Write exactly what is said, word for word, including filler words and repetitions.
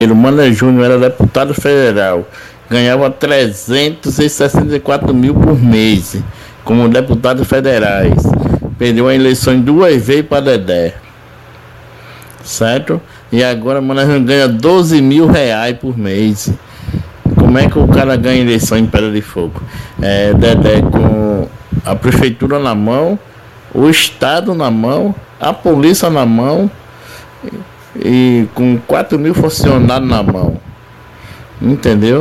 O Mané Júnior era deputado federal, ganhava trezentos e sessenta e quatro mil por mês, como deputado federais. Perdeu a eleição duas vezes para Dedé, certo? E agora o Mané Júnior ganha doze mil reais por mês. Como é que o cara ganha eleição em Pedra de Fogo? É, Dedé com a prefeitura na mão, o estado na mão, a polícia na mão, e com quatro mil funcionários na mão, entendeu?